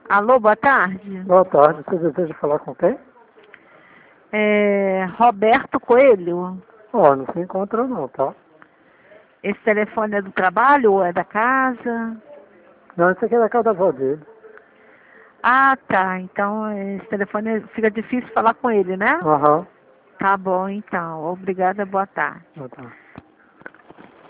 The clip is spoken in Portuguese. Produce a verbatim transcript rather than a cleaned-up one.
Alô, boa tarde. Boa tarde, você deseja falar com quem? É Roberto Coelho. Ó, não se encontra não, tá? Esse telefone é do trabalho ou é da casa? Não, esse aqui é da casa da avó dele. Ah, tá. Então esse telefone fica difícil falar com ele, né? Aham. Tá bom, então. Obrigada, boa tarde. Boa tarde.